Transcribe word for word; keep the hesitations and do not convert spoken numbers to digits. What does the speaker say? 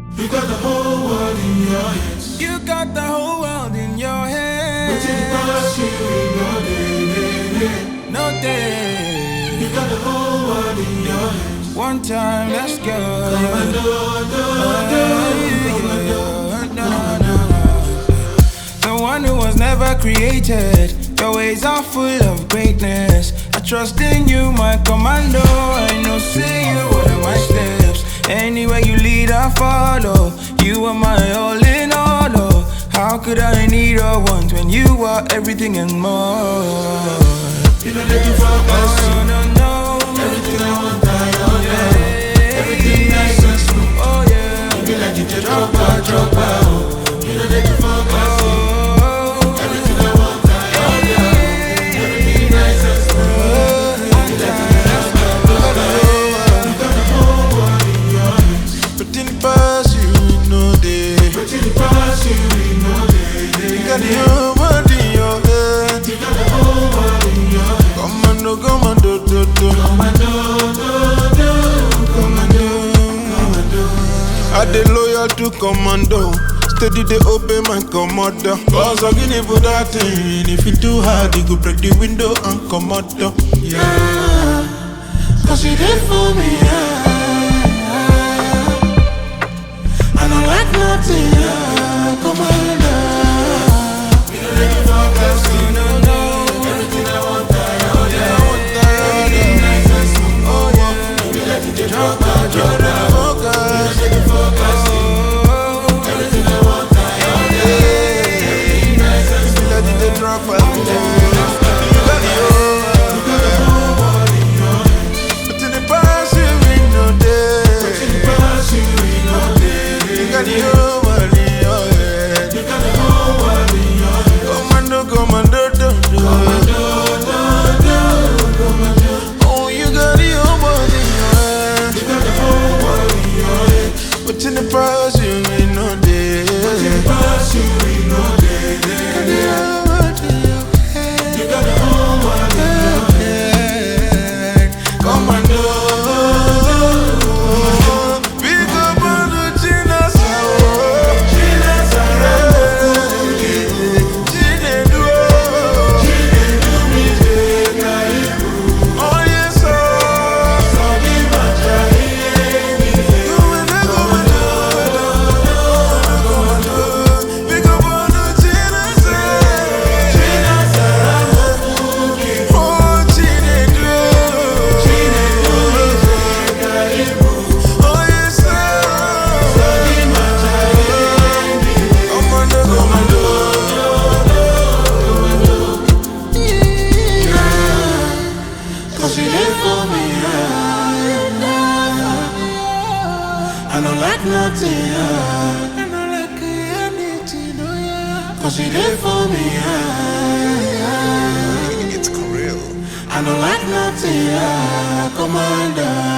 You got the whole world in your hands. You got the whole world in your hands. But it pass you in no day. No day. You got the whole world in your hands. One time, let's go. Come and do, do, do. Come and do, come and do. The one who was never created. Your ways are full of greatness. I trust in you, my commando. I know, say you order my steps. Anywhere you lead, I follow. You are my all in all. Oh. How could I need or want when you are everything and more? You know that you fuck us. Oh, no, no. Everything I want, I own, yeah. Everything nice and smooth. Oh, yeah. You be like you just drop out, drop out. You know that you fuck us. Everything I want, I own, yeah. Everything nice and smooth. You be like you just drop out, you got the whole world in your hands. But in the past you know day. But in the past you know day. You got the whole world in your head. You got the whole world in your hands. Commando, commando, do, do. Commando, do, do. Commando, commando. I dey loyal to commando. Steady they obey my commander. Cause I give for that thing. If it too hard, you go break the window and come out. Yeah, cause you did for me, yeah. I don't like nothing, yeah. Commander. You know that you fuck us, you know, no. Everything I want, I own, yeah. Everything nice and smooth, oh yeah. You be like you did drop out, drop out. You know that you fuck us, everything I want, I own, yeah. Everything nice and smooth, Let it drop out. you got the whole world in your hands. But in the past you ain't no day. In the past you ain't no day. You got the whole world in your head. You got the whole world in your hands. Commando, commando, do, do. Commando, do, do, commando. Oh, you got the whole world in your head. You got the whole world in your head. But in the past you ain't no day. In the past you ain't no day. You got the whole world in your head. Commando. Big up on the China Sao. Chile Saramo. Chine Duo. Chile Dumite Kaibu. Oh yes sir. Sabi Machaini. Commando, commando, commando. Big up on the China Sao. Chile Saramo. Oh Chine Duo. Chile Dumite Kaibu. Oh yes sir. Sabi Machaini. Commando, commando. Cause you did for me, yeah. I don't like nothing, yeah. I don't like anything, oh yeah. Cause you did for me, yeah. It's Korean. I don't like nothing, yeah. Commander.